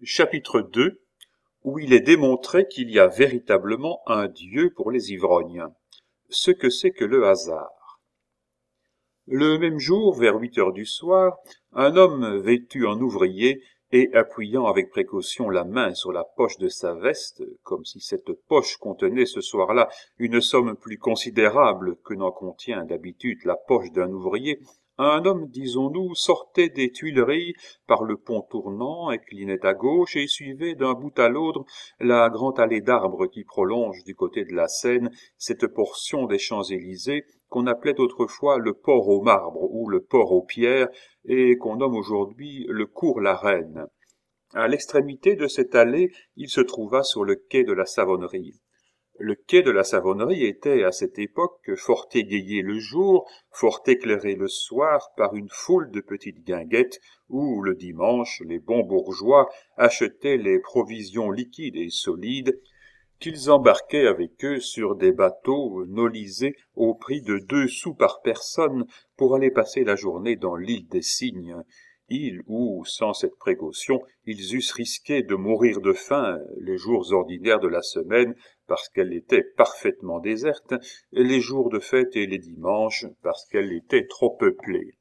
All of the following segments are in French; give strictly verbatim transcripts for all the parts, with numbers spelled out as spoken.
Chapitre deux, où il est démontré qu'il y a véritablement un Dieu pour les ivrognes. Ce que c'est que le hasard. Le même jour, vers huit heures du soir, un homme vêtu en ouvrier et appuyant avec précaution la main sur la poche de sa veste, comme si cette poche contenait ce soir-là une somme plus considérable que n'en contient d'habitude la poche d'un ouvrier, un homme, disons-nous, sortait des Tuileries par le pont tournant, inclinait à gauche et suivait d'un bout à l'autre la grande allée d'arbres qui prolonge du côté de la Seine cette portion des Champs-Élysées qu'on appelait autrefois le port aux marbres ou le port aux pierres et qu'on nomme aujourd'hui le cours la Reine. À l'extrémité de cette allée, il se trouva sur le quai de la Savonnerie. Le quai de la Savonnerie était, à cette époque, fort égayé le jour, fort éclairé le soir par une foule de petites guinguettes où, le dimanche, les bons bourgeois achetaient les provisions liquides et solides qu'ils embarquaient avec eux sur des bateaux nolisés au prix de deux sous par personne pour aller passer la journée dans l'île des Cygnes, île où, sans cette précaution, ils eussent risqué de mourir de faim les jours ordinaires de la semaine parce qu'elle était parfaitement déserte, et les jours de fête et les dimanches parce qu'elle était trop peuplée.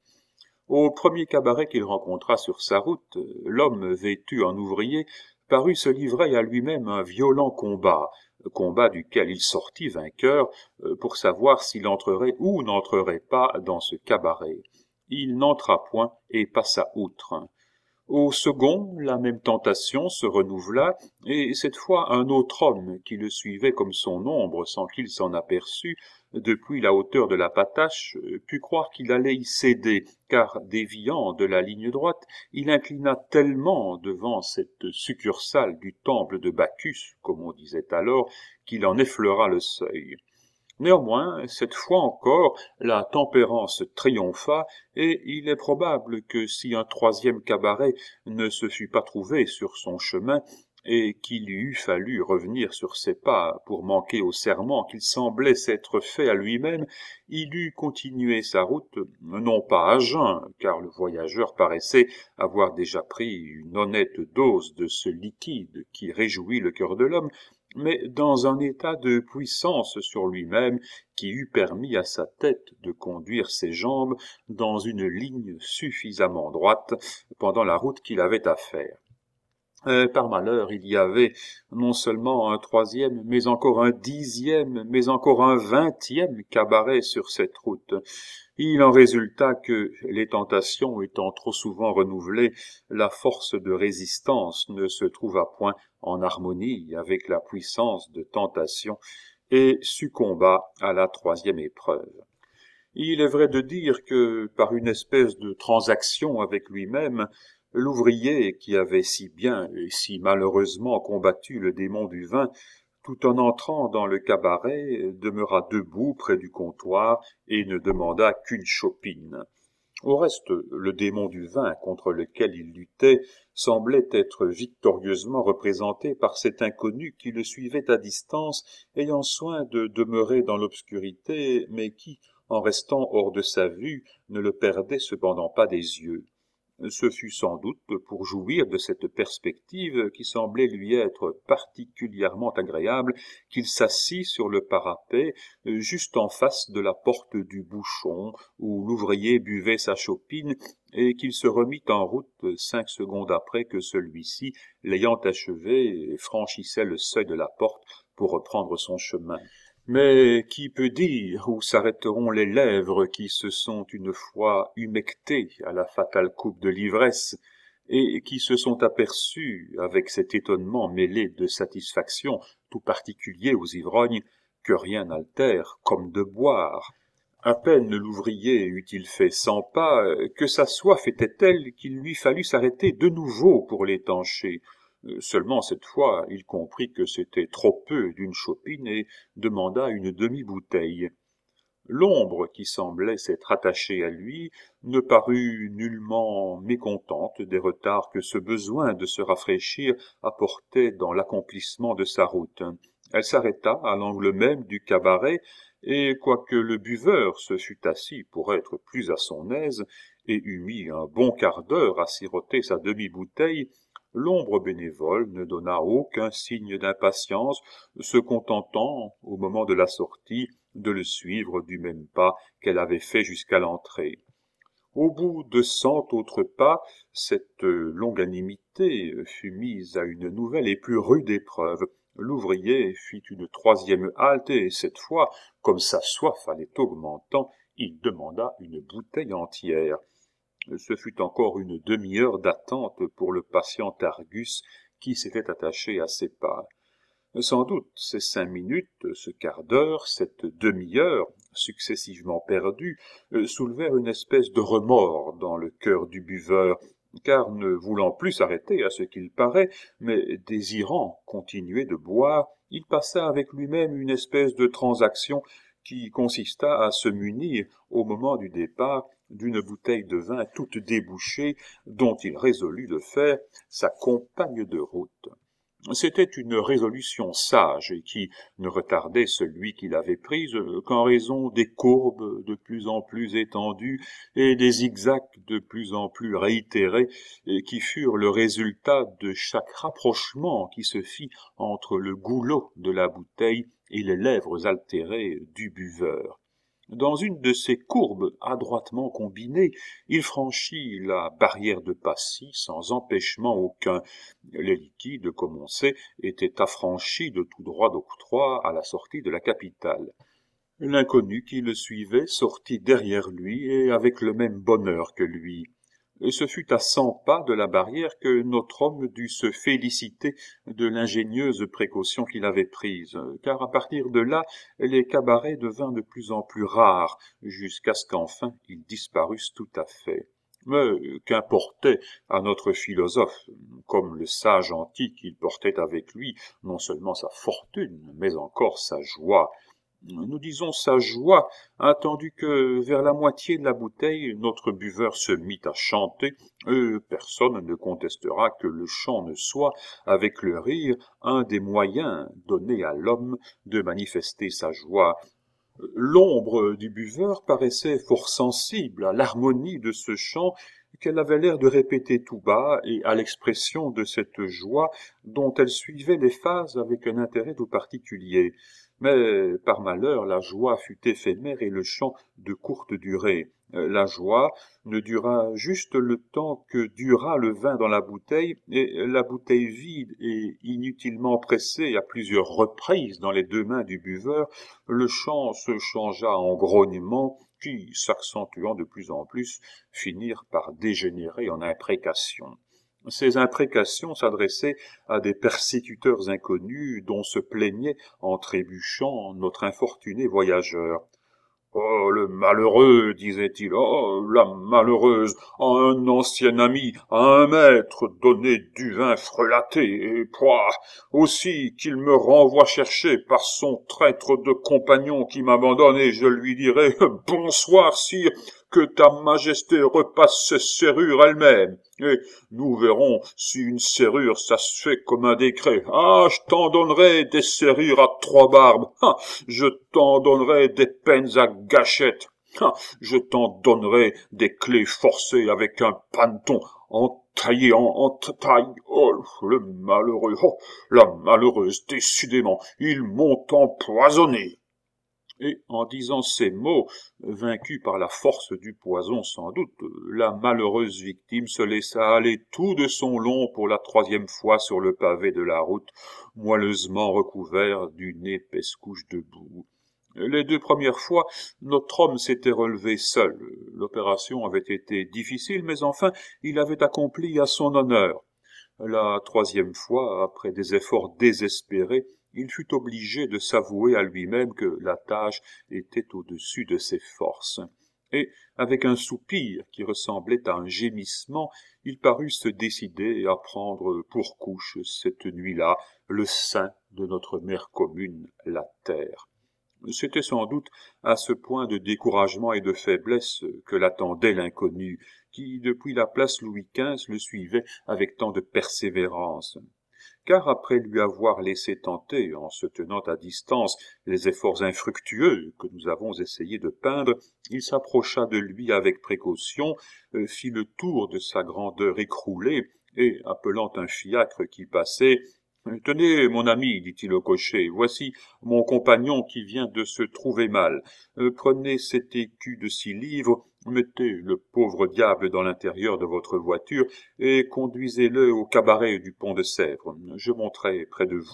Au premier cabaret qu'il rencontra sur sa route, l'homme vêtu en ouvrier parut se livrer à lui-même un violent combat, combat duquel il sortit vainqueur pour savoir s'il entrerait ou n'entrerait pas dans ce cabaret. Il n'entra point et passa outre. Au second, la même tentation se renouvela, et cette fois un autre homme, qui le suivait comme son ombre sans qu'il s'en aperçût, depuis la hauteur de la patache, put croire qu'il allait y céder, car, déviant de la ligne droite, il inclina tellement devant cette succursale du temple de Bacchus, comme on disait alors, qu'il en effleura le seuil. Néanmoins, cette fois encore, la tempérance triompha, et il est probable que si un troisième cabaret ne se fût pas trouvé sur son chemin, et qu'il lui eût fallu revenir sur ses pas pour manquer au serment qu'il semblait s'être fait à lui-même, il eût continué sa route, non pas à jeun, car le voyageur paraissait avoir déjà pris une honnête dose de ce liquide qui réjouit le cœur de l'homme, mais dans un état de puissance sur lui-même qui eût permis à sa tête de conduire ses jambes dans une ligne suffisamment droite pendant la route qu'il avait à faire. Euh, par malheur, il y avait non seulement un troisième, mais encore un dixième, mais encore un vingtième cabaret sur cette route. Il en résulta que, les tentations étant trop souvent renouvelées, la force de résistance ne se trouva point en harmonie avec la puissance de tentation et succomba à la troisième épreuve. Il est vrai de dire que, par une espèce de transaction avec lui-même, l'ouvrier qui avait si bien et si malheureusement combattu le démon du vin, tout en entrant dans le cabaret, demeura debout près du comptoir et ne demanda qu'une chopine. Au reste, le démon du vin contre lequel il luttait semblait être victorieusement représenté par cet inconnu qui le suivait à distance, ayant soin de demeurer dans l'obscurité, mais qui, en restant hors de sa vue, ne le perdait cependant pas des yeux. Ce fut sans doute pour jouir de cette perspective qui semblait lui être particulièrement agréable qu'il s'assit sur le parapet juste en face de la porte du bouchon où l'ouvrier buvait sa chopine et qu'il se remit en route cinq secondes après que celui-ci, l'ayant achevé, franchissait le seuil de la porte pour reprendre son chemin. Mais qui peut dire où s'arrêteront les lèvres qui se sont une fois humectées à la fatale coupe de l'ivresse, et qui se sont aperçues, avec cet étonnement mêlé de satisfaction tout particulier aux ivrognes, que rien n'altère comme de boire. À peine l'ouvrier eut-il fait cent pas, que sa soif était telle qu'il lui fallut s'arrêter de nouveau pour l'étancher. Seulement cette fois, il comprit que c'était trop peu d'une chopine et demanda une demi-bouteille. L'ombre qui semblait s'être attachée à lui ne parut nullement mécontente des retards que ce besoin de se rafraîchir apportait dans l'accomplissement de sa route. Elle s'arrêta à l'angle même du cabaret, et quoique le buveur se fût assis pour être plus à son aise et eût mis un bon quart d'heure à siroter sa demi-bouteille, L'ombre bénévole ne donna aucun signe d'impatience, se contentant, au moment de la sortie, de le suivre du même pas qu'elle avait fait jusqu'à l'entrée. Au bout de cent autres pas, cette longanimité fut mise à une nouvelle et plus rude épreuve. L'ouvrier fit une troisième halte et cette fois, comme sa soif allait augmentant, il demanda une bouteille entière. Ce fut encore une demi-heure d'attente pour le patient Argus qui s'était attaché à ses pas. Sans doute, ces cinq minutes, ce quart d'heure, cette demi-heure, successivement perdue, soulevèrent une espèce de remords dans le cœur du buveur, car ne voulant plus s'arrêter à ce qu'il paraît, mais désirant continuer de boire, il passa avec lui-même une espèce de transaction qui consista à se munir, au moment du départ, d'une bouteille de vin toute débouchée, dont il résolut de faire sa compagne de route. C'était une résolution sage et qui ne retardait celui qui l'avait prise qu'en raison des courbes de plus en plus étendues et des zigzags de plus en plus réitérés qui furent le résultat de chaque rapprochement qui se fit entre le goulot de la bouteille et les lèvres altérées du buveur. Dans une de ces courbes adroitement combinées, il franchit la barrière de Passy sans empêchement aucun. Les liquides, comme on sait, étaient affranchis de tout droit d'octroi à la sortie de la capitale. L'inconnu qui le suivait sortit derrière lui et avec le même bonheur que lui. Et ce fut à cent pas de la barrière que notre homme dut se féliciter de l'ingénieuse précaution qu'il avait prise, car à partir de là, les cabarets devinrent de plus en plus rares, jusqu'à ce qu'enfin ils disparussent tout à fait. Mais qu'importait à notre philosophe, comme le sage antique, il portait avec lui non seulement sa fortune, mais encore sa joie. Nous disons sa joie, attendu que, vers la moitié de la bouteille, notre buveur se mit à chanter, et personne ne contestera que le chant ne soit, avec le rire, un des moyens donnés à l'homme de manifester sa joie. L'ombre du buveur paraissait fort sensible à l'harmonie de ce chant qu'elle avait l'air de répéter tout bas et à l'expression de cette joie dont elle suivait les phases avec un intérêt tout particulier. Mais, par malheur, la joie fut éphémère et le chant de courte durée. La joie ne dura juste le temps que dura le vin dans la bouteille, et la bouteille vide et inutilement pressée à plusieurs reprises dans les deux mains du buveur, le chant se changea en grognements qui, s'accentuant de plus en plus, finirent par dégénérer en imprécations. Ces imprécations s'adressaient à des persécuteurs inconnus dont se plaignait en trébuchant notre infortuné voyageur. « Oh, le malheureux, disait-il, oh, la malheureuse, à un ancien ami, à un maître, donner du vin frelaté, et pouah, aussi qu'il me renvoie chercher par son traître de compagnon qui m'abandonne, et je lui dirai « Bonsoir, sire, que ta majesté repasse ses serrures elle-même. » Et nous verrons si une serrure, ça se fait comme un décret. Ah, je t'en donnerai des serrures à trois barbes. Ah, je t'en donnerai des peines à gâchette. Ah, je t'en donnerai des clés forcées avec un paneton entaillé en, en taille. Oh, le malheureux, oh, la malheureuse, décidément, ils m'ont empoisonné. Et en disant ces mots, vaincue par la force du poison sans doute, la malheureuse victime se laissa aller tout de son long pour la troisième fois sur le pavé de la route, moelleusement recouvert d'une épaisse couche de boue. Les deux premières fois, notre homme s'était relevé seul. L'opération avait été difficile, mais enfin, il avait accompli à son honneur. La troisième fois, après des efforts désespérés, il fut obligé de s'avouer à lui-même que la tâche était au-dessus de ses forces. Et, avec un soupir qui ressemblait à un gémissement, il parut se décider à prendre pour couche cette nuit-là le sein de notre mère commune, la terre. C'était sans doute à ce point de découragement et de faiblesse que l'attendait l'inconnu, qui, depuis la place Louis quinze, le suivait avec tant de persévérance. Car après lui avoir laissé tenter, en se tenant à distance, les efforts infructueux que nous avons essayé de peindre, il s'approcha de lui avec précaution, fit le tour de sa grandeur écroulée, et, appelant un fiacre qui passait, « Tenez, mon ami, dit-il au cocher, voici mon compagnon qui vient de se trouver mal. Euh, prenez cet écu de six livres, mettez le pauvre diable dans l'intérieur de votre voiture et conduisez-le au cabaret du Pont de Sèvres. Je monterai près de vous. »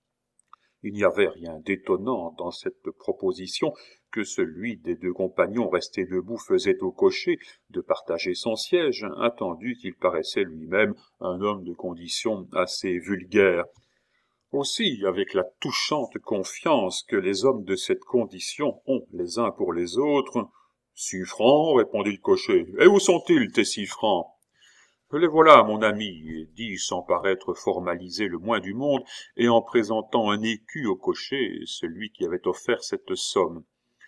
Il n'y avait rien d'étonnant dans cette proposition que celui des deux compagnons restés debout faisait au cocher de partager son siège, attendu qu'il paraissait lui-même un homme de condition assez vulgaire. Aussi, avec la touchante confiance que les hommes de cette condition ont les uns pour les autres, « Six francs, répondit le cocher. Et où sont-ils, tes six francs? Les voilà, mon ami, dit sans paraître formaliser le moins du monde, et en présentant un écu au cocher, celui qui avait offert cette somme.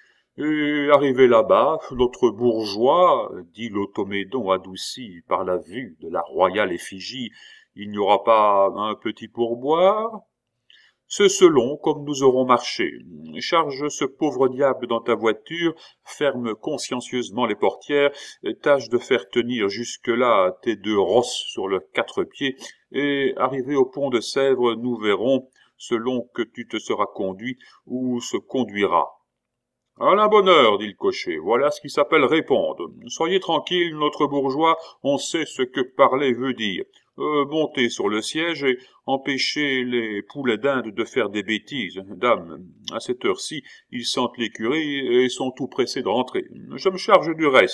Et arrivé là-bas, notre bourgeois, dit l'automédon adouci par la vue de la royale effigie, il n'y aura pas un petit pourboire? C'est selon comme nous aurons marché. Charge ce pauvre diable dans ta voiture, ferme consciencieusement les portières, tâche de faire tenir jusque-là tes deux rosses sur leurs quatre pieds, et arrivé au pont de Sèvres, nous verrons, selon que tu te seras conduit, où se conduira. « À la bonne heure, dit le cocher, voilà ce qui s'appelle répondre. Soyez tranquille, notre bourgeois, on sait ce que parler veut dire. Euh, montez sur le siège et empêchez les poulets d'Inde de faire des bêtises. Dame, à cette heure-ci, ils sentent l'écurie et sont tout pressés de rentrer. Je me charge du reste. »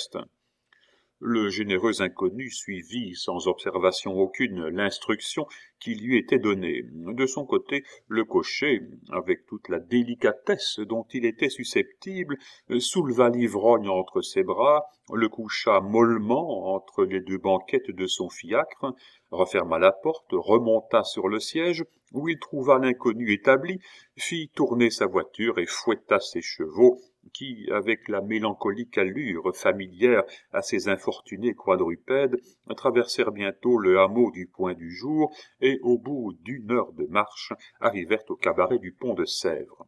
Le généreux inconnu suivit sans observation aucune l'instruction qui lui était donnée. De son côté, le cocher, avec toute la délicatesse dont il était susceptible, souleva l'ivrogne entre ses bras, le coucha mollement entre les deux banquettes de son fiacre, referma la porte, remonta sur le siège, où il trouva l'inconnu établi, fit tourner sa voiture et fouetta ses chevaux, qui, avec la mélancolique allure familière à ces infortunés quadrupèdes, traversèrent bientôt le hameau du Point du Jour et, au bout d'une heure de marche, arrivèrent au cabaret du Pont de Sèvres.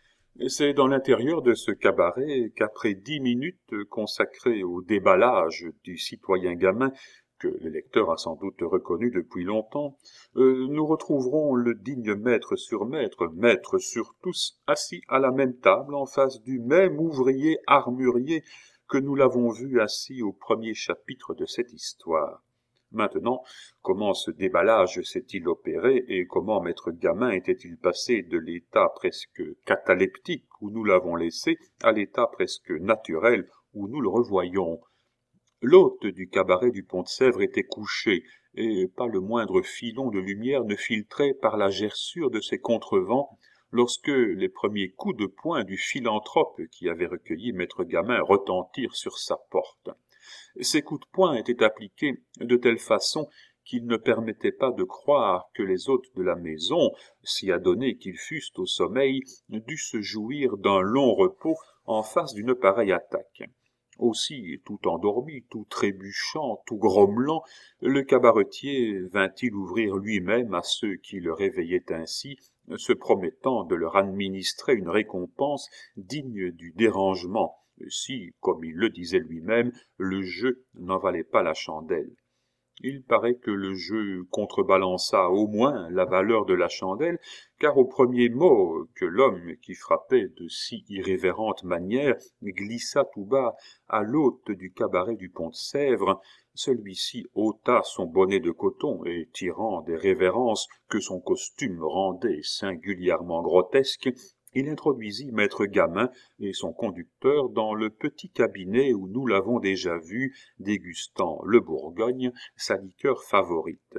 C'est dans l'intérieur de ce cabaret qu'après dix minutes consacrées au déballage du citoyen gamin, que le lecteur a sans doute reconnu depuis longtemps, euh, nous retrouverons le digne maître sur maître, maître sur tous, assis à la même table en face du même ouvrier armurier que nous l'avons vu assis au premier chapitre de cette histoire. Maintenant, comment ce déballage s'est-il opéré et comment maître Gamin était-il passé de l'état presque cataleptique où nous l'avons laissé à l'état presque naturel où nous le revoyons? L'hôte du cabaret du Pont de Sèvres était couché, et pas le moindre filon de lumière ne filtrait par la gerçure de ses contrevents lorsque les premiers coups de poing du philanthrope qui avait recueilli maître Gamin retentirent sur sa porte. Ces coups de poing étaient appliqués de telle façon qu'ils ne permettaient pas de croire que les hôtes de la maison, si adonnés qu'ils fussent au sommeil, dussent jouir d'un long repos en face d'une pareille attaque. Aussi, tout endormi, tout trébuchant, tout grommelant, le cabaretier vint-il ouvrir lui-même à ceux qui le réveillaient ainsi, se promettant de leur administrer une récompense digne du dérangement, si, comme il le disait lui-même, le jeu n'en valait pas la chandelle. Il paraît que le jeu contrebalança au moins la valeur de la chandelle, car au premier mot que l'homme qui frappait de si irrévérente manière glissa tout bas à l'hôte du cabaret du Pont de Sèvres, celui-ci ôta son bonnet de coton et, tirant des révérences que son costume rendait singulièrement grotesques, il introduisit maître Gamin et son conducteur dans le petit cabinet où nous l'avons déjà vu dégustant le Bourgogne, sa liqueur favorite.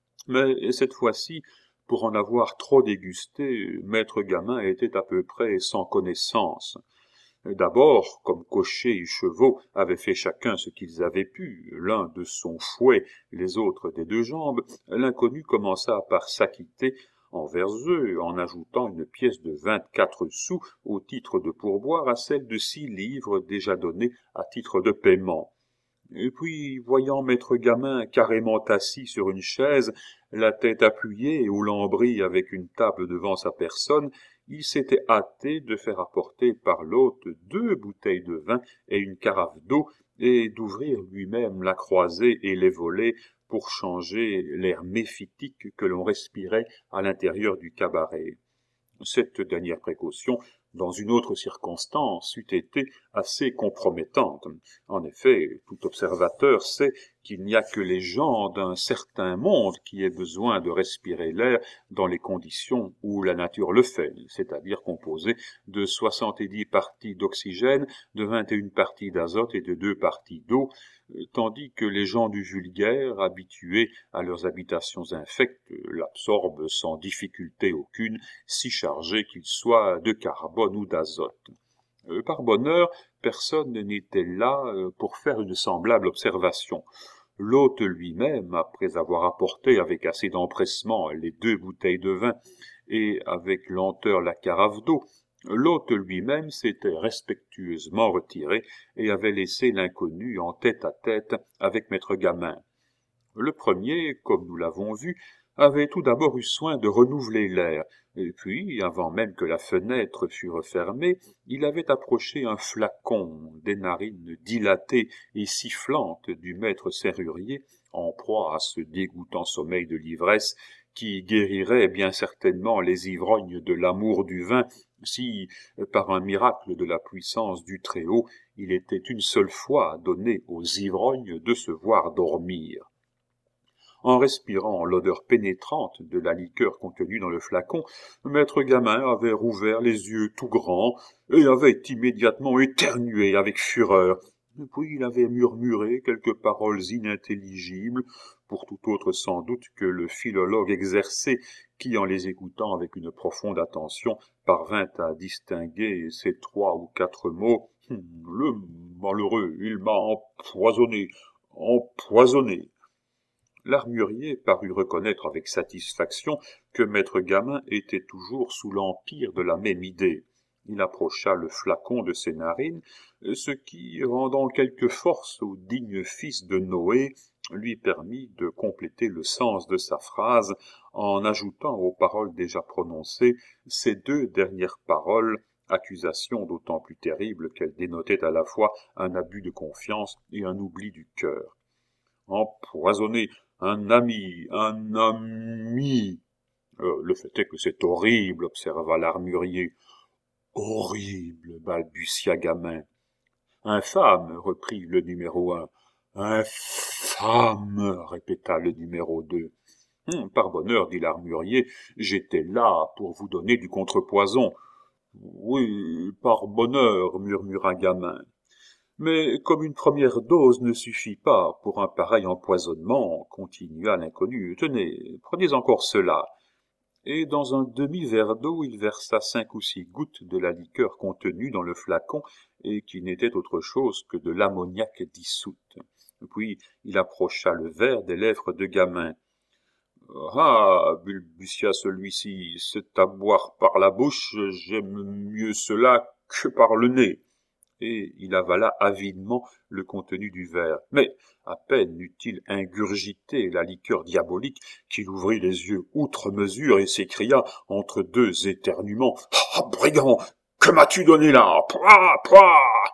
Mais cette fois-ci, pour en avoir trop dégusté, maître Gamin était à peu près sans connaissance. D'abord, comme cocher et chevaux avaient fait chacun ce qu'ils avaient pu, l'un de son fouet, les autres des deux jambes, l'inconnu commença par s'acquitter envers eux, en ajoutant une pièce de vingt-quatre sous au titre de pourboire à celle de six livres déjà donnée à titre de paiement. Et puis, voyant maître Gamin carrément assis sur une chaise, la tête appuyée au lambris avec une table devant sa personne, il s'était hâté de faire apporter par l'hôte deux bouteilles de vin et une carafe d'eau, et d'ouvrir lui-même la croisée et les volets pour changer l'air méphitique que l'on respirait à l'intérieur du cabaret. Cette dernière précaution, dans une autre circonstance, eût été assez compromettante. En effet, tout observateur sait qu'il n'y a que les gens d'un certain monde qui aient besoin de respirer l'air dans les conditions où la nature le fait, c'est-à-dire composé de soixante-dix parties d'oxygène, de vingt et une parties d'azote et de deux parties d'eau, tandis que les gens du vulgaire, habitués à leurs habitations infectes, l'absorbent sans difficulté aucune, si chargés qu'ils soient de carbone ou d'azote. Par bonheur, personne n'était là pour faire une semblable observation. L'hôte lui-même, après avoir apporté avec assez d'empressement les deux bouteilles de vin et avec lenteur la carafe d'eau, l'hôte lui-même s'était respectueusement retiré et avait laissé l'inconnu en tête-à-tête avec maître Gamin. Le premier, comme nous l'avons vu, avait tout d'abord eu soin de renouveler l'air, et puis, avant même que la fenêtre fût refermée, il avait approché un flacon, des narines dilatées et sifflantes du maître serrurier, en proie à ce dégoûtant sommeil de l'ivresse qui guérirait bien certainement les ivrognes de l'amour du vin si, par un miracle de la puissance du Très-Haut, il était une seule fois donné aux ivrognes de se voir dormir. En respirant l'odeur pénétrante de la liqueur contenue dans le flacon, maître Gamin avait rouvert les yeux tout grands et avait immédiatement éternué avec fureur. Puis il avait murmuré quelques paroles inintelligibles, pour tout autre sans doute que le philologue exercé, qui, en les écoutant avec une profonde attention, parvint à distinguer ces trois ou quatre mots. « Le malheureux, il m'a empoisonné, empoisonné !» L'armurier parut reconnaître avec satisfaction que maître Gamin était toujours sous l'empire de la même idée. Il approcha le flacon de ses narines, ce qui, rendant quelque force au digne fils de Noé, lui permit de compléter le sens de sa phrase en ajoutant aux paroles déjà prononcées ces deux dernières paroles, accusation d'autant plus terrible qu'elles dénotaient à la fois un abus de confiance et un oubli du cœur. Empoisonné, un ami, un ami. Euh, le fait est que c'est horrible, observa l'armurier. Horrible, balbutia Gamin. Infâme, reprit le numéro un. Infâme, répéta le numéro deux. Hum, par bonheur, dit l'armurier, j'étais là pour vous donner du contrepoison. Oui, par bonheur, murmura Gamin. Mais comme une première dose ne suffit pas pour un pareil empoisonnement, continua l'inconnu, tenez, prenez encore cela. Et dans un demi-verre d'eau, il versa cinq ou six gouttes de la liqueur contenue dans le flacon et qui n'était autre chose que de l'ammoniaque dissoute. Puis il approcha le verre des lèvres de Gamin. « Ah, balbutia celui-ci, c'est à boire par la bouche, j'aime mieux cela que par le nez. » Et il avala avidement le contenu du verre. Mais à peine eut-il ingurgité la liqueur diabolique qu'il ouvrit les yeux outre mesure et s'écria entre deux éternuements. « Ah, brigand, que m'as-tu donné là? Pouah, pouah !»«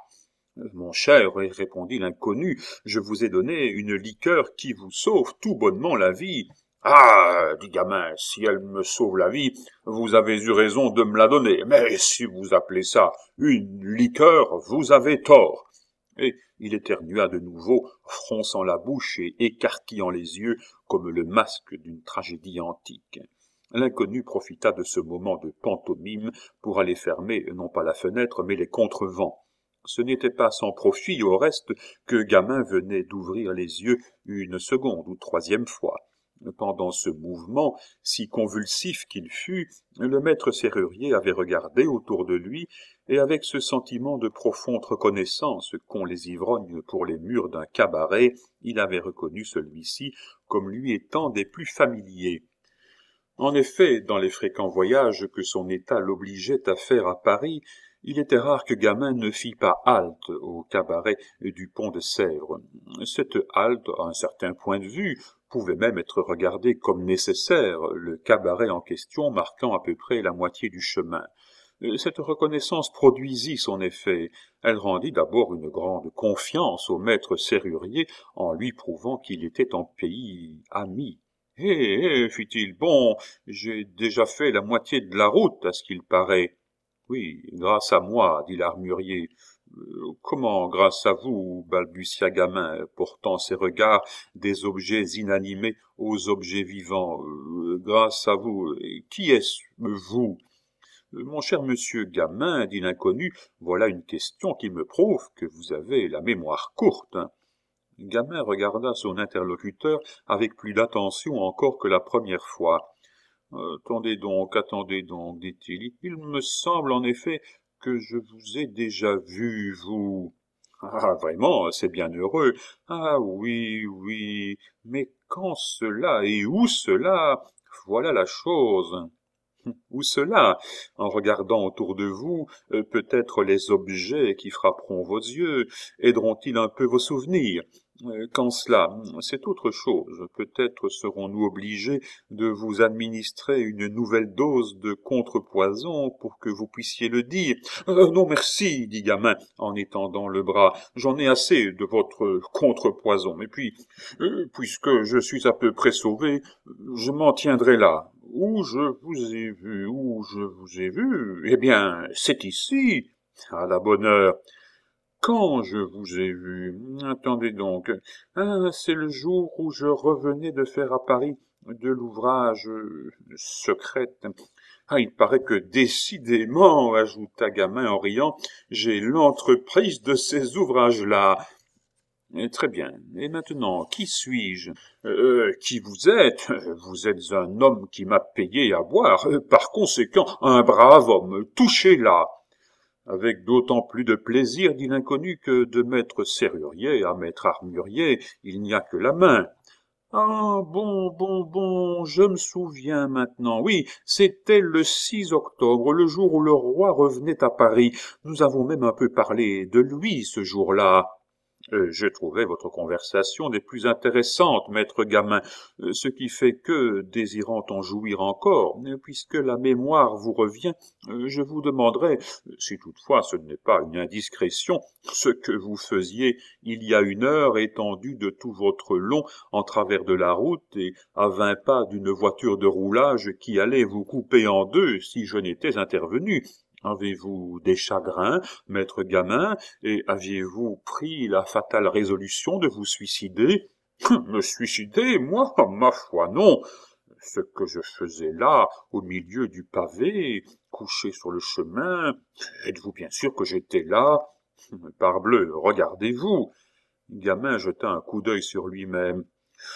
Mon cher, répondit l'inconnu, je vous ai donné une liqueur qui vous sauve tout bonnement la vie. »« Ah, dit Gamin, si elle me sauve la vie, vous avez eu raison de me la donner, mais si vous appelez ça une liqueur, vous avez tort. » Et il éternua de nouveau, fronçant la bouche et écarquillant les yeux comme le masque d'une tragédie antique. L'inconnu profita de ce moment de pantomime pour aller fermer non pas la fenêtre, mais les contrevents. Ce n'était pas sans profit, au reste, que Gamin venait d'ouvrir les yeux une seconde ou troisième fois. Pendant ce mouvement, si convulsif qu'il fût, le maître serrurier avait regardé autour de lui, et avec ce sentiment de profonde reconnaissance qu'ont les ivrognes pour les murs d'un cabaret, il avait reconnu celui-ci comme lui étant des plus familiers. En effet, dans les fréquents voyages que son état l'obligeait à faire à Paris, il était rare que Gamin ne fît pas halte au cabaret du Pont de Sèvres. Cette halte, à un certain point de vue, pouvait même être regardée comme nécessaire, le cabaret en question marquant à peu près la moitié du chemin. Cette reconnaissance produisit son effet. Elle rendit d'abord une grande confiance au maître serrurier en lui prouvant qu'il était en pays ami. « Hé, hé, fit-il, bon, j'ai déjà fait la moitié de la route, à ce qu'il paraît. »« Oui, grâce à moi, dit l'armurier. Euh, »« Comment, grâce à vous, balbutia Gamin, portant ses regards des objets inanimés aux objets vivants. Euh, grâce à vous, qui est-ce, vous ? » Mon cher monsieur Gamin, dit l'inconnu, voilà une question qui me prouve que vous avez la mémoire courte. Gamin regarda son interlocuteur avec plus d'attention encore que la première fois. Euh, attendez donc, attendez donc, dit-il. Il me semble en effet que je vous ai déjà vu, vous. Ah, vraiment, c'est bien heureux. Ah oui, oui, mais quand cela et où cela? Voilà la chose. Où cela? En regardant autour de vous, euh, peut-être les objets qui frapperont vos yeux aideront-ils un peu vos souvenirs. Euh, quand cela, c'est autre chose. Peut-être serons-nous obligés de vous administrer une nouvelle dose de contrepoison pour que vous puissiez le dire. Euh, non, merci, dit Gamin en étendant le bras. J'en ai assez de votre contrepoison. Et puis, euh, puisque je suis à peu près sauvé, je m'en tiendrai là. Où je vous ai vu, où je vous ai vu, eh bien, c'est ici, à la bonne heure. Quand je vous ai vu, attendez donc, ah, c'est le jour où je revenais de faire à Paris de l'ouvrage euh, secrète. Ah, il paraît que décidément, ajouta Gamin en riant, j'ai l'entreprise de ces ouvrages-là. Eh, très bien. Et maintenant, qui suis-je? euh, Qui vous êtes? Vous êtes un homme qui m'a payé à boire. Par conséquent, un brave homme. Touchez-là. Avec d'autant plus de plaisir, dit l'inconnu, que de maître serrurier à maître armurier, il n'y a que la main. Ah, bon, bon, bon, je me souviens maintenant. Oui, c'était le six octobre, le jour où le roi revenait à Paris. Nous avons même un peu parlé de lui ce jour-là. Euh, je trouvais votre conversation des plus intéressantes, maître Gamin, euh, ce qui fait que, désirant en jouir encore, euh, puisque la mémoire vous revient, euh, je vous demanderai, euh, si toutefois ce n'est pas une indiscrétion, ce que vous faisiez il y a une heure étendu de tout votre long en travers de la route et à vingt pas d'une voiture de roulage qui allait vous couper en deux si je n'étais intervenu. Avez-vous des chagrins, maître Gamin, et aviez-vous pris la fatale résolution de vous suicider? Me suicider, moi? Ma foi, non. Ce que je faisais là, au milieu du pavé, couché sur le chemin, êtes-vous bien sûr que j'étais là? Parbleu, regardez-vous. Gamin jeta un coup d'œil sur lui-même.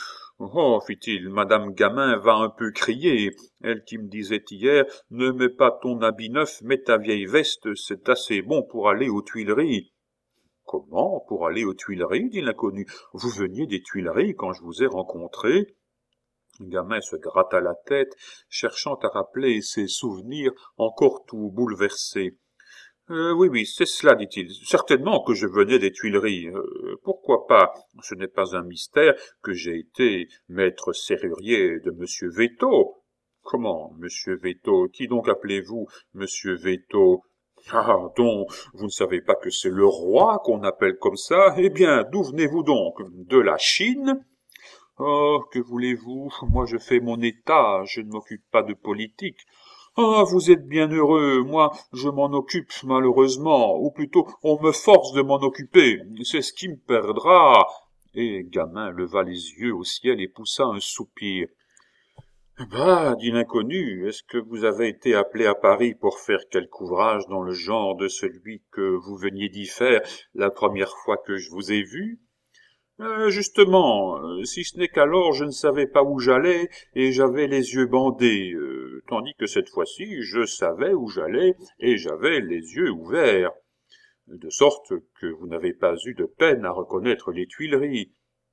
Oh, fit-il, madame Gamin va un peu crier. Elle qui me disait hier, ne mets pas ton habit neuf, mets ta vieille veste, c'est assez bon pour aller aux Tuileries. Comment, pour aller aux Tuileries, dit l'inconnu. Vous veniez des Tuileries quand je vous ai rencontré? Gamin se gratta la tête, cherchant à rappeler ses souvenirs encore tout bouleversés. Euh, oui, oui, c'est cela, dit-il. Certainement que je venais des Tuileries. Euh, pourquoi pas? Ce n'est pas un mystère que j'ai été maître serrurier de Monsieur Véto. Comment, Monsieur Véto? Qui donc appelez-vous Monsieur Véto? Ah, donc, vous ne savez pas que c'est le roi qu'on appelle comme ça? Eh bien, d'où venez-vous donc? De la Chine? Oh, que voulez-vous? Moi, je fais mon état, je ne m'occupe pas de politique. Ah, vous êtes bien heureux, moi, je m'en occupe malheureusement, ou plutôt, on me force de m'en occuper, c'est ce qui me perdra. Et Gamin leva les yeux au ciel et poussa un soupir. Bah, dit l'inconnu, est-ce que vous avez été appelé à Paris pour faire quelque ouvrage dans le genre de celui que vous veniez d'y faire la première fois que je vous ai vu? Euh, justement, euh, si ce n'est qu'alors je ne savais pas où j'allais et j'avais les yeux bandés, euh, tandis que cette fois-ci je savais où j'allais et j'avais les yeux ouverts, de sorte que vous n'avez pas eu de peine à reconnaître les Tuileries.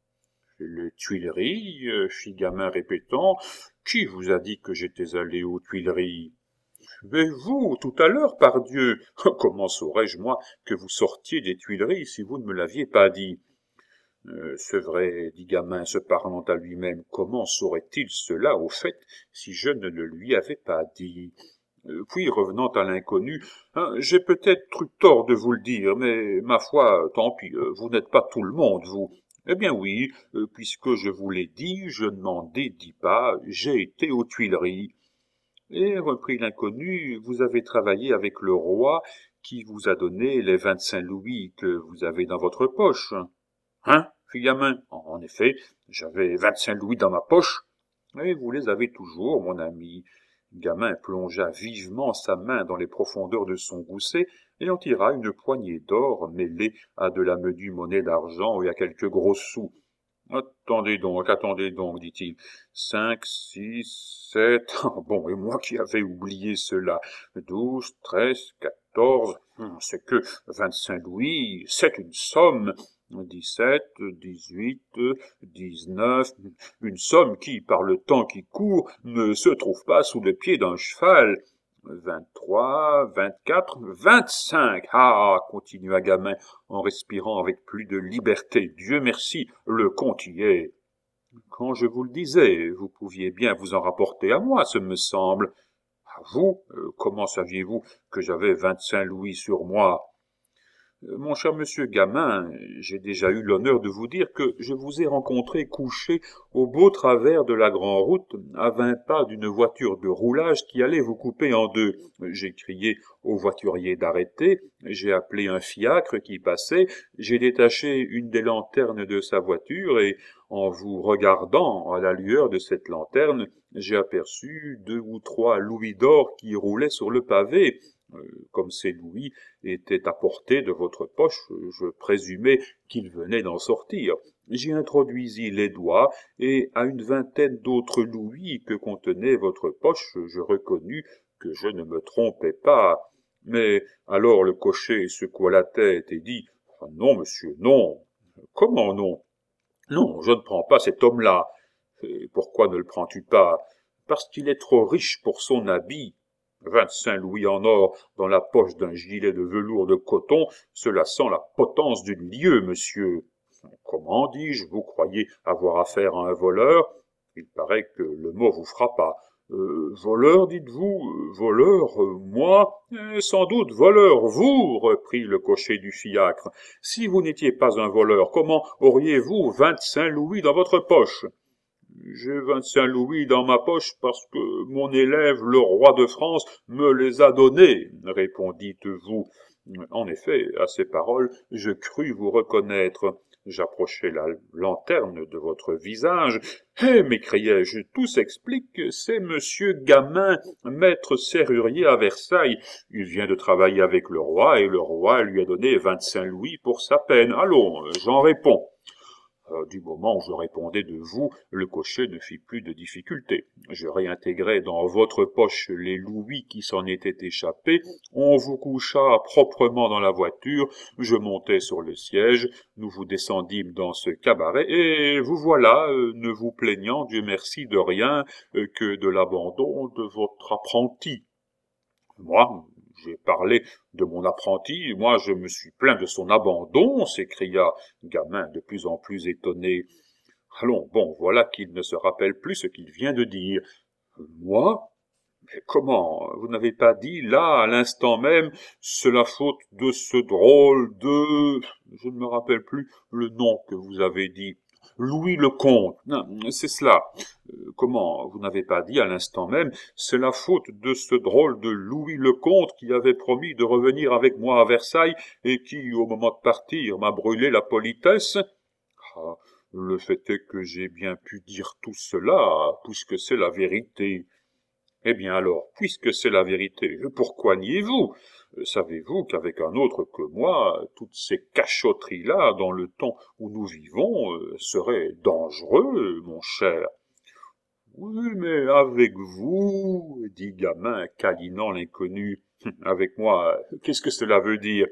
Les Tuileries, euh, fit Gamin répétant, qui vous a dit que j'étais allé aux Tuileries? Mais vous, tout à l'heure, pardieu, comment saurais-je, moi, que vous sortiez des Tuileries si vous ne me l'aviez pas dit? Euh, c'est vrai, dit Gamin, se parlant à lui-même, comment saurait-il cela, au fait, si je ne le lui avais pas dit? Puis, revenant à l'inconnu, hein, « J'ai peut-être eu tort de vous le dire, mais, ma foi, tant pis, vous n'êtes pas tout le monde, vous. » « Eh bien oui, puisque je vous l'ai dit, je ne m'en dédis pas, j'ai été aux Tuileries. » Et, reprit l'inconnu, vous avez travaillé avec le roi qui vous a donné les vingt-cinq louis que vous avez dans votre poche. Hein, fit Gamin. En effet, j'avais vingt-cinq louis dans ma poche. Et vous les avez toujours, mon ami. Gamin plongea vivement sa main dans les profondeurs de son gousset et en tira une poignée d'or mêlée à de la menue monnaie d'argent et à quelques gros sous. « Attendez donc, attendez donc, dit-il. Cinq, six, sept... Bon, et moi qui avais oublié cela. Douze, treize, quatorze... C'est que vingt-cinq louis, c'est une somme. Dix-sept, dix-huit, dix-neuf... Une somme qui, par le temps qui court, ne se trouve pas sous le pied d'un cheval. Vingt-trois, vingt-quatre, vingt-cinq. Ah, continua Gamin, en respirant avec plus de liberté. Dieu merci, le compte y est. Quand je vous le disais, vous pouviez bien vous en rapporter à moi, ce me semble. À vous? Comment saviez-vous que j'avais vingt-cinq louis sur moi? Mon cher monsieur Gamin, j'ai déjà eu l'honneur de vous dire que je vous ai rencontré couché au beau travers de la Grand-Route, à vingt pas d'une voiture de roulage qui allait vous couper en deux. J'ai crié au voiturier d'arrêter, j'ai appelé un fiacre qui passait, j'ai détaché une des lanternes de sa voiture et, en vous regardant à la lueur de cette lanterne, j'ai aperçu deux ou trois louis d'or qui roulaient sur le pavé. Comme ces louis étaient à portée de votre poche, je présumais qu'ils venaient d'en sortir. J'y introduisis les doigts, et à une vingtaine d'autres louis que contenait votre poche, je reconnus que je ne me trompais pas. Mais alors le cocher secoua la tête et dit « Non, monsieur, non. »« Comment non ? » ?»« Non, je ne prends pas cet homme-là. »« Et pourquoi ne le prends-tu pas ? » ?»« Parce qu'il est trop riche pour son habit. » Vingt-cinq louis en or dans la poche d'un gilet de velours de coton, cela sent la potence d'une lieue, monsieur. Comment, dis-je, vous croyez avoir affaire à un voleur? Il paraît que le mot vous frappa. Euh, voleur, dites-vous? Voleur, euh, moi? Eh, sans doute voleur, vous, reprit le cocher du fiacre. Si vous n'étiez pas un voleur, comment auriez-vous vingt-cinq louis dans votre poche? J'ai vingt-cinq louis dans ma poche parce que mon élève, le roi de France, me les a donnés, répondîtes-vous. En effet, à ces paroles, je crus vous reconnaître. J'approchai la lanterne de votre visage. « Eh » m'écriai-je, « tout s'explique, c'est monsieur Gamin, maître serrurier à Versailles. Il vient de travailler avec le roi, et le roi lui a donné vingt-cinq louis pour sa peine. Allons, j'en réponds. » Du moment où je répondais de vous, le cocher ne fit plus de difficulté. Je réintégrai dans votre poche les louis qui s'en étaient échappés, on vous coucha proprement dans la voiture, je montai sur le siège, nous vous descendîmes dans ce cabaret, et vous voilà, euh, ne vous plaignant, Dieu merci, de rien euh, que de l'abandon de votre apprenti. Moi, j'ai parlé de mon apprenti, moi je me suis plaint de son abandon, s'écria Gamin de plus en plus étonné. Allons, bon, voilà qu'il ne se rappelle plus ce qu'il vient de dire. Moi? Mais comment? Vous n'avez pas dit, là, à l'instant même, c'est la faute de ce drôle de... Je ne me rappelle plus le nom que vous avez dit. Louis le Comte. Non, c'est cela. Euh, comment, vous n'avez pas dit à l'instant même, c'est la faute de ce drôle de Louis le Comte qui avait promis de revenir avec moi à Versailles et qui, au moment de partir, m'a brûlé la politesse? Ah, le fait est que j'ai bien pu dire tout cela, puisque c'est la vérité. Eh bien alors, puisque c'est la vérité, pourquoi niez-vous? Savez-vous qu'avec un autre que moi, toutes ces cachotteries-là, dans le temps où nous vivons, euh, seraient dangereux, mon cher? Oui, mais avec vous, dit Gamin, câlinant l'inconnu. Avec moi, qu'est-ce que cela veut dire?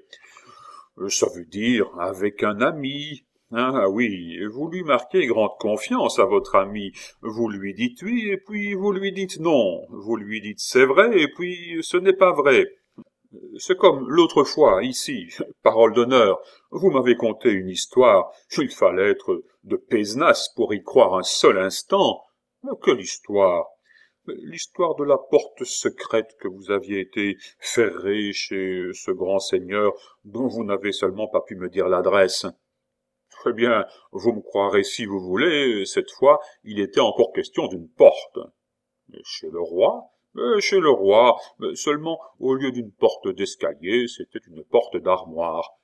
Ça veut dire avec un ami. Ah oui, vous lui marquez grande confiance à votre ami. Vous lui dites oui, et puis vous lui dites non. Vous lui dites c'est vrai, et puis ce n'est pas vrai. C'est comme l'autre fois, ici, parole d'honneur, vous m'avez conté une histoire. Il fallait être de Pézenas pour y croire un seul instant. Quelle histoire? L'histoire de la porte secrète que vous aviez été ferrée chez ce grand seigneur dont vous n'avez seulement pas pu me dire l'adresse. Eh bien, vous me croirez si vous voulez, cette fois, il était encore question d'une porte. Chez le roi? Euh, chez le roi, seulement, au lieu d'une porte d'escalier, c'était une porte d'armoire.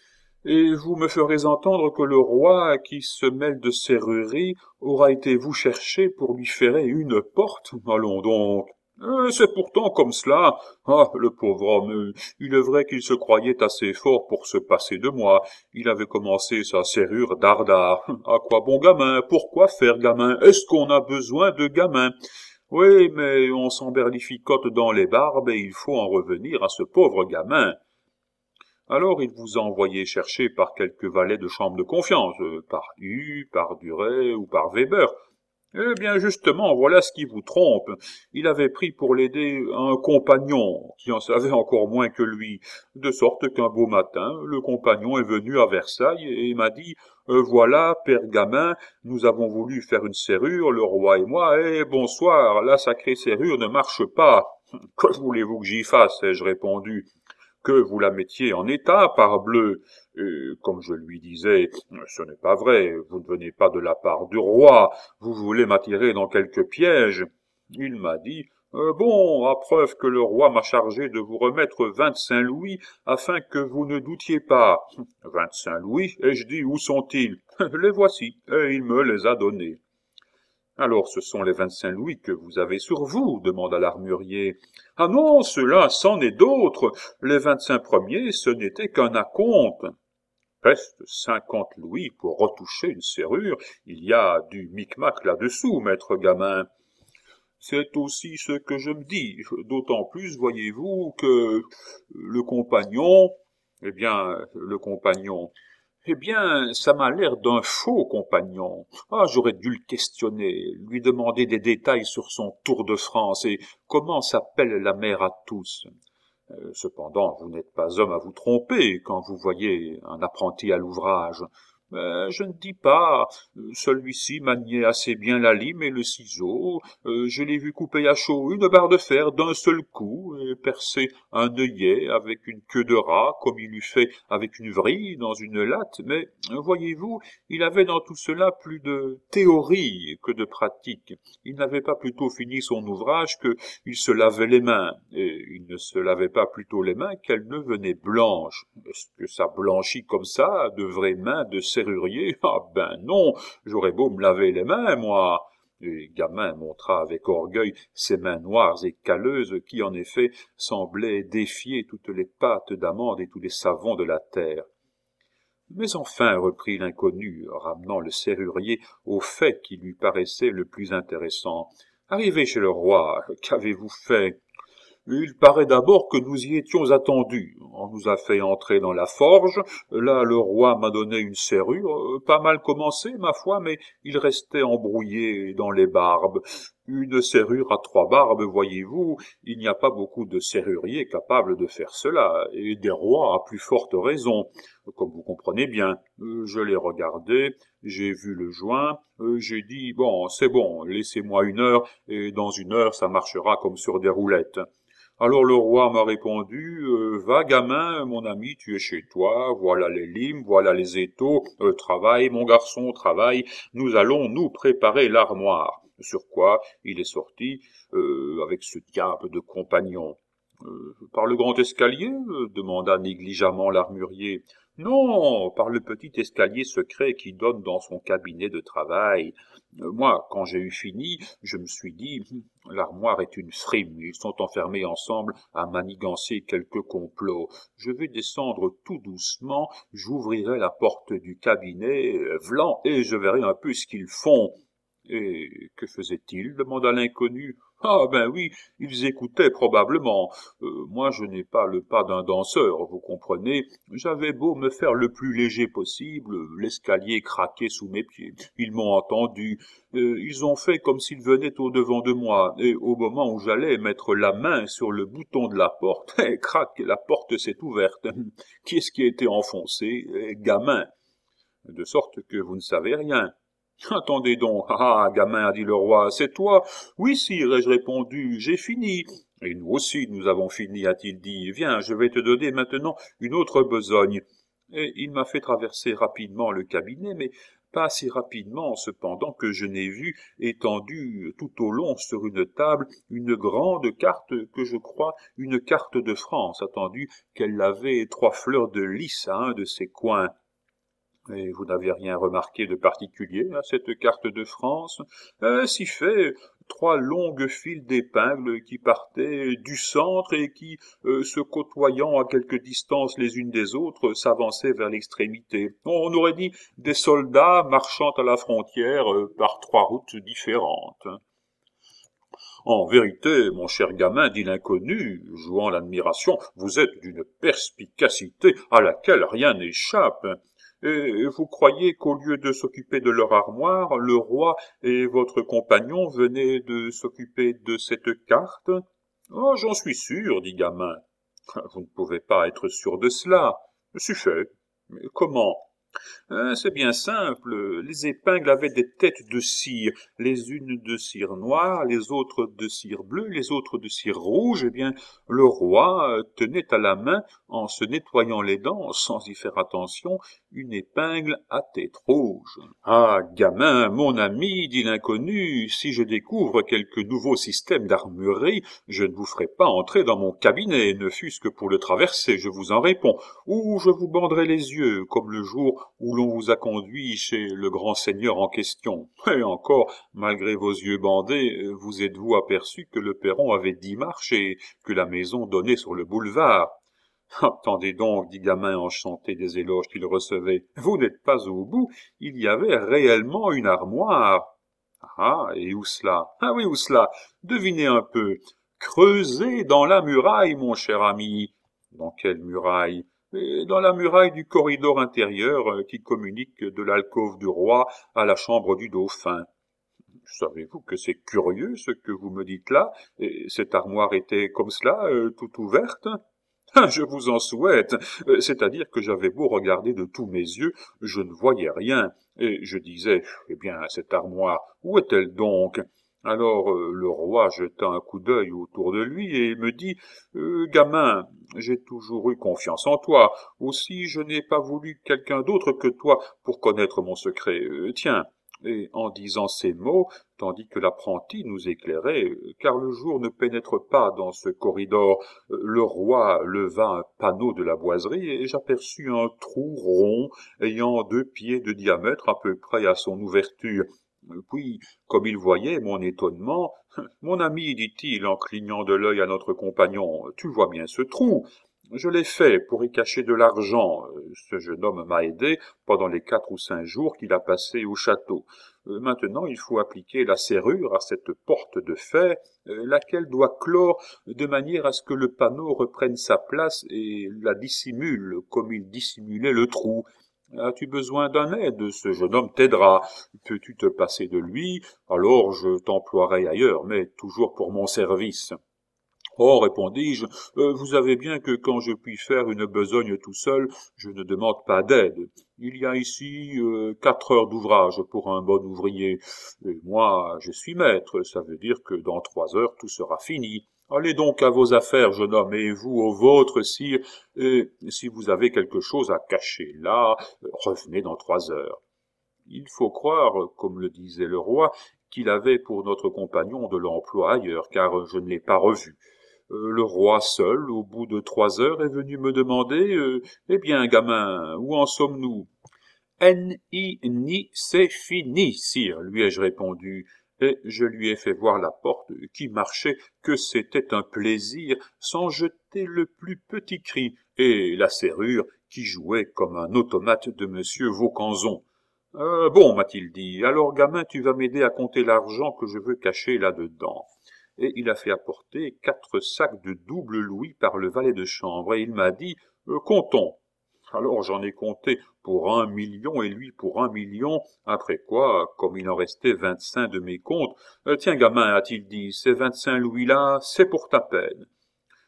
Et vous me ferez entendre que le roi, qui se mêle de serrurerie, aura été vous chercher pour lui ferrer une porte? Allons donc. Euh, c'est pourtant comme cela. Ah, le pauvre homme, il est vrai qu'il se croyait assez fort pour se passer de moi. Il avait commencé sa serrure dardard. À quoi bon gamin? Pourquoi faire gamin? Est-ce qu'on a besoin de gamin? Oui, mais on s'emberlificote dans les barbes et il faut en revenir à ce pauvre gamin. Alors il vous a envoyé chercher par quelques valets de chambre de confiance, euh, par Hue, par Duret ou par Weber. Eh bien justement, voilà ce qui vous trompe. Il avait pris pour l'aider un compagnon, qui en savait encore moins que lui, de sorte qu'un beau matin, le compagnon est venu à Versailles et m'a dit euh, « Voilà, père gamin, nous avons voulu faire une serrure, le roi et moi, et bonsoir, la sacrée serrure ne marche pas. »« Que voulez-vous que j'y fasse ?» ai-je répondu. Que vous la mettiez en état, parbleu. Et, comme je lui disais, ce n'est pas vrai, vous ne venez pas de la part du roi, vous voulez m'attirer dans quelque piège. Il m'a dit, euh, bon, à preuve que le roi m'a chargé de vous remettre vingt-cinq louis, afin que vous ne doutiez pas. Vingt-cinq louis, ai-je dit, où sont-ils? Les voici, et il me les a donnés. Alors ce sont les vingt-cinq louis que vous avez sur vous, demanda l'armurier. Ah non, cela, c'en est d'autres. Les vingt-cinq premiers, ce n'était qu'un acompte. Reste cinquante louis pour retoucher une serrure. Il y a du micmac là-dessous, maître gamin. C'est aussi ce que je me dis, d'autant plus, voyez-vous, que le compagnon, eh bien, le compagnon, eh bien, ça m'a l'air d'un faux compagnon. Ah, j'aurais dû le questionner, lui demander des détails sur son tour de France et comment s'appelle la mère à tous. Euh, cependant, vous n'êtes pas homme à vous tromper quand vous voyez un apprenti à l'ouvrage. Mais je ne dis pas, celui-ci maniait assez bien la lime et le ciseau, euh, je l'ai vu couper à chaud une barre de fer d'un seul coup, et percer un œillet avec une queue de rat, comme il eût fait avec une vrille dans une latte, mais, voyez-vous, il avait dans tout cela plus de théorie que de pratique. Il n'avait pas plutôt fini son ouvrage que il se lavait les mains, et il ne se lavait pas plutôt les mains qu'elles ne venaient blanches. Est-ce que ça blanchit comme ça, de vraies mains de serrurier? Ah ben non, j'aurais beau me laver les mains, moi. Et Gamin montra avec orgueil ses mains noires et calleuses qui, en effet, semblaient défier toutes les pâtes d'amande et tous les savons de la terre. Mais enfin, reprit l'inconnu, ramenant le serrurier au fait qui lui paraissait le plus intéressant. Arrivé chez le roi, qu'avez-vous fait? Il paraît d'abord que nous y étions attendus. On nous a fait entrer dans la forge. Là, le roi m'a donné une serrure, pas mal commencée, ma foi, mais il restait embrouillé dans les barbes. Une serrure à trois barbes, voyez-vous, il n'y a pas beaucoup de serruriers capables de faire cela, et des rois à plus forte raison. Comme vous comprenez bien, je l'ai regardé, j'ai vu le joint, j'ai dit, bon, c'est bon, laissez-moi une heure, et dans une heure, ça marchera comme sur des roulettes. Alors le roi m'a répondu, euh, va gamin, mon ami, tu es chez toi, voilà les limes, voilà les étaux, euh, travaille, mon garçon, travaille, nous allons nous préparer l'armoire. Sur quoi il est sorti euh, avec ce diable de compagnon. Euh, par le grand escalier euh, demanda négligemment l'armurier. Non, par le petit escalier secret qui donne dans son cabinet de travail. Euh, moi, quand j'ai eu fini, je me suis dit, l'armoire est une frime, ils sont enfermés ensemble à manigancer quelque complot. Je vais descendre tout doucement, j'ouvrirai la porte du cabinet, euh, vlan, et je verrai un peu ce qu'ils font. Et que faisaient-ils? Demanda l'inconnu. Ah ben oui, ils écoutaient probablement. Euh, moi je n'ai pas le pas d'un danseur, vous comprenez. J'avais beau me faire le plus léger possible, l'escalier craquait sous mes pieds. Ils m'ont entendu. Euh, ils ont fait comme s'ils venaient au-devant de moi, et au moment où j'allais mettre la main sur le bouton de la porte, et crac, la porte s'est ouverte. Qui est-ce qui a été enfoncé? Gamin. De sorte que vous ne savez rien. Attendez donc, ah, ah, gamin, a dit le roi, c'est toi? Oui, sire, ai-je répondu, j'ai fini. Et nous aussi, nous avons fini, a-t-il dit. Viens, je vais te donner maintenant une autre besogne. Et il m'a fait traverser rapidement le cabinet, mais pas si rapidement, cependant, que je n'ai vu étendue tout au long sur une table une grande carte que je crois une carte de France, attendu qu'elle avait trois fleurs de lys à un de ses coins. Et vous n'avez rien remarqué de particulier à cette carte de France? Euh, si fait, trois longues files d'épingles qui partaient du centre et qui, euh, se côtoyant à quelque distance les unes des autres, s'avançaient vers l'extrémité. On aurait dit des soldats marchant à la frontière euh, par trois routes différentes. En vérité, mon cher gamin, dit l'inconnu, jouant l'admiration, vous êtes d'une perspicacité à laquelle rien n'échappe. Et vous croyez qu'au lieu de s'occuper de leur armoire, le roi et votre compagnon venaient de s'occuper de cette carte? Oh, j'en suis sûr, dit gamin. Vous ne pouvez pas être sûr de cela. C'est fait. Mais comment? Hein, c'est bien simple. Les épingles avaient des têtes de cire, les unes de cire noire, les autres de cire bleue, les autres de cire rouge. Eh bien, le roi tenait à la main, en se nettoyant les dents, sans y faire attention, une épingle à tête rouge. Ah, gamin, mon ami, dit l'inconnu, si je découvre quelque nouveau système d'armurerie, je ne vous ferai pas entrer dans mon cabinet, ne fût-ce que pour le traverser, je vous en réponds, ou je vous banderai les yeux, comme le jour où l'on vous a conduit chez le grand seigneur en question. Et encore, malgré vos yeux bandés, vous êtes-vous aperçu que le perron avait dix marches et que la maison donnait sur le boulevard? Attendez donc, dit gamin enchanté des éloges qu'il recevait. Vous n'êtes pas au bout, il y avait réellement une armoire. Ah, et où cela? Ah oui, où cela? Devinez un peu. Creusez dans la muraille, mon cher ami. Dans quelle muraille? Et dans la muraille du corridor intérieur qui communique de l'alcôve du roi à la chambre du dauphin. Savez-vous que c'est curieux ce que vous me dites là? Et cette armoire était comme cela, euh, toute ouverte? Je vous en souhaite, c'est-à-dire que j'avais beau regarder de tous mes yeux, je ne voyais rien, et je disais, eh bien, cette armoire, où est-elle donc? Alors euh, le roi jeta un coup d'œil autour de lui et me dit, euh, gamin, j'ai toujours eu confiance en toi, aussi je n'ai pas voulu quelqu'un d'autre que toi pour connaître mon secret. Euh, tiens, et en disant ces mots, tandis que l'apprenti nous éclairait, car le jour ne pénètre pas dans ce corridor, le roi leva un panneau de la boiserie et j'aperçus un trou rond ayant deux pieds de diamètre à peu près à son ouverture. Puis, comme il voyait mon étonnement, « Mon ami, dit-il en clignant de l'œil à notre compagnon, tu vois bien ce trou. Je l'ai fait pour y cacher de l'argent. Ce jeune homme m'a aidé pendant les quatre ou cinq jours qu'il a passés au château. Maintenant, il faut appliquer la serrure à cette porte de fer, laquelle doit clore de manière à ce que le panneau reprenne sa place et la dissimule comme il dissimulait le trou. As-tu besoin d'un aide? Ce jeune homme t'aidera. Peux-tu te passer de lui? Alors je t'emploierai ailleurs, mais toujours pour mon service. Oh, répondis-je, euh, vous savez bien que quand je puis faire une besogne tout seul, je ne demande pas d'aide. Il y a ici euh, quatre heures d'ouvrage pour un bon ouvrier. Et moi, je suis maître, ça veut dire que dans trois heures, tout sera fini. Allez donc à vos affaires, jeune homme, et vous aux vôtres, sire, et si vous avez quelque chose à cacher là, revenez dans trois heures. Il faut croire, comme le disait le roi, qu'il avait pour notre compagnon de l'emploi ailleurs, car je ne l'ai pas revu. Euh, le roi seul, au bout de trois heures, est venu me demander euh, « Eh bien, gamin, où en sommes-nous » ?« Ni, ni, c'est fini, sire, lui ai-je répondu, et je lui ai fait voir la porte qui marchait, que c'était un plaisir, sans jeter le plus petit cri, et la serrure qui jouait comme un automate de monsieur Vaucanson. Euh, bon, m'a-t-il dit, alors gamin, tu vas m'aider à compter l'argent que je veux cacher là-dedans. Et il a fait apporter quatre sacs de double louis par le valet de chambre, et il m'a dit euh, « Comptons ». Alors j'en ai compté pour un million et lui pour un million, après quoi, comme il en restait vingt-cinq de mes comptes, euh, « Tiens, gamin, a-t-il dit, ces vingt-cinq louis-là, c'est pour ta peine. »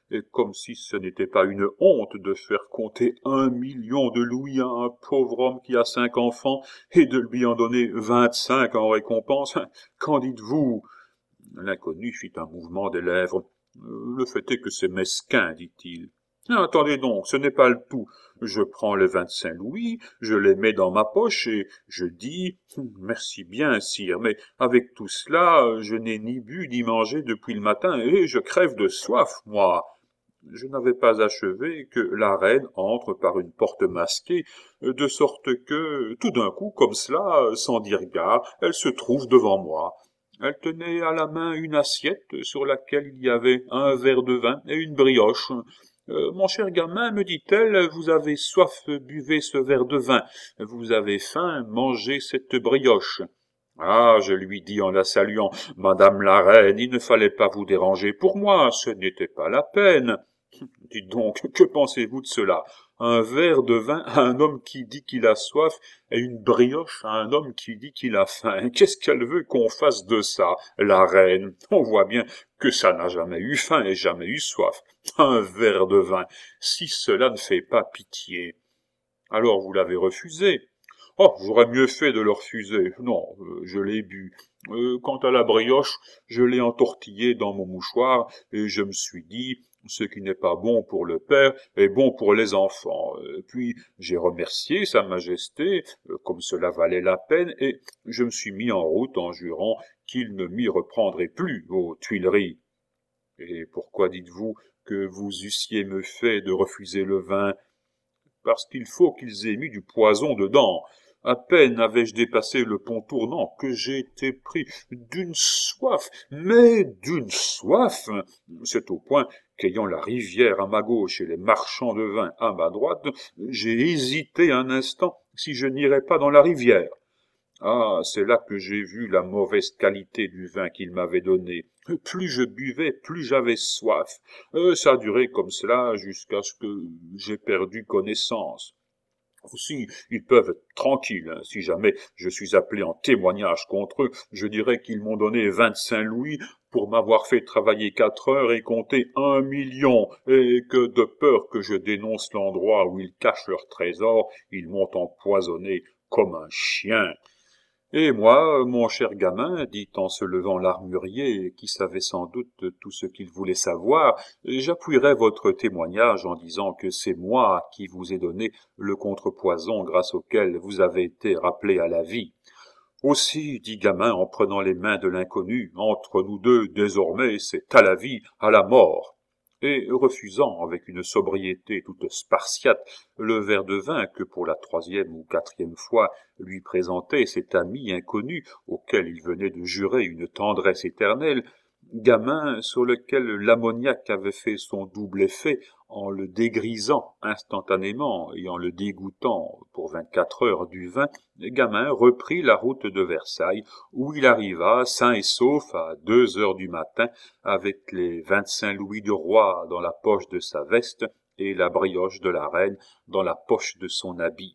et comme si ce n'était pas une honte de faire compter un million de louis à un pauvre homme qui a cinq enfants et de lui en donner vingt-cinq en récompense. Qu'en dites-vous? L'inconnu fit un mouvement des lèvres. Euh, Le fait est que c'est mesquin, dit-il. Ah, attendez donc, ce n'est pas le tout. Je prends les vingt-cinq louis, je les mets dans ma poche et je dis « Merci bien, sire, mais avec tout cela, je n'ai ni bu ni mangé depuis le matin et je crève de soif, moi. » Je n'avais pas achevé que la reine entre par une porte masquée, de sorte que, tout d'un coup, comme cela, sans dire gare, elle se trouve devant moi. Elle tenait à la main une assiette sur laquelle il y avait un verre de vin et une brioche. Euh, mon cher gamin, me dit-elle, vous avez soif, buvez ce verre de vin. Vous avez faim, mangez cette brioche. Ah, je lui dis en la saluant, Madame la reine, il ne fallait pas vous déranger pour moi, ce n'était pas la peine. Dites donc, que pensez-vous de cela? Un verre de vin à un homme qui dit qu'il a soif et une brioche à un homme qui dit qu'il a faim. Qu'est-ce qu'elle veut qu'on fasse de ça, la reine? On voit bien que ça n'a jamais eu faim et jamais eu soif. Un verre de vin, si cela ne fait pas pitié. Alors vous l'avez refusé? Oh, j'aurais mieux fait de le refuser. Non, euh, je l'ai bu. Euh, quant à la brioche, je l'ai entortillée dans mon mouchoir et je me suis dit, ce qui n'est pas bon pour le père est bon pour les enfants. Euh, puis j'ai remercié Sa Majesté, euh, comme cela valait la peine, et je me suis mis en route en jurant qu'il ne m'y reprendrait plus aux Tuileries. Et pourquoi dites-vous que vous eussiez me fait de refuser le vin? Parce qu'il faut qu'ils aient mis du poison dedans. À peine avais-je dépassé le pont tournant que j'ai été pris d'une soif, mais d'une soif. C'est au point qu'ayant la rivière à ma gauche et les marchands de vin à ma droite, j'ai hésité un instant si je n'irais pas dans la rivière. Ah, c'est là que j'ai vu la mauvaise qualité du vin qu'il m'avait donné. Plus je buvais, plus j'avais soif. Euh, ça a duré comme cela jusqu'à ce que j'ai perdu connaissance. Aussi, ils peuvent être tranquilles, hein. Si jamais je suis appelé en témoignage contre eux, je dirais qu'ils m'ont donné vingt-cinq louis pour m'avoir fait travailler quatre heures et compter un million, et que de peur que je dénonce l'endroit où ils cachent leur trésor, ils m'ont empoisonné comme un chien. Et moi, mon cher gamin, dit en se levant l'armurier, qui savait sans doute tout ce qu'il voulait savoir, j'appuierai votre témoignage en disant que c'est moi qui vous ai donné le contrepoison grâce auquel vous avez été rappelé à la vie. Aussi, dit gamin en prenant les mains de l'inconnu, entre nous deux, désormais, c'est à la vie, à la mort. Et refusant, avec une sobriété toute spartiate, le verre de vin que pour la troisième ou quatrième fois lui présentait cet ami inconnu auquel il venait de jurer une tendresse éternelle, gamin sur lequel l'ammoniaque avait fait son double effet en le dégrisant instantanément et en le dégoûtant pour vingt-quatre heures du vin, gamin reprit la route de Versailles, où il arriva sain et sauf à deux heures du matin, avec les vingt-cinq louis du roi dans la poche de sa veste et la brioche de la reine dans la poche de son habit.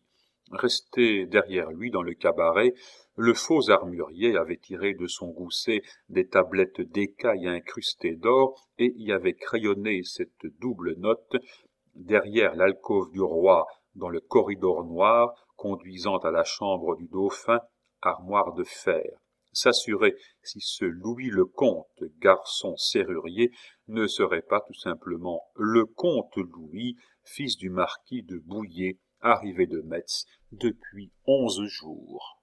Resté derrière lui dans le cabaret, le faux armurier avait tiré de son gousset des tablettes d'écaille incrustées d'or et y avait crayonné cette double note: derrière l'alcôve du roi, dans le corridor noir conduisant à la chambre du dauphin, armoire de fer. S'assurer si ce Louis le comte, garçon serrurier, ne serait pas tout simplement le comte Louis, fils du marquis de Bouillé, arrivé de Metz depuis onze jours.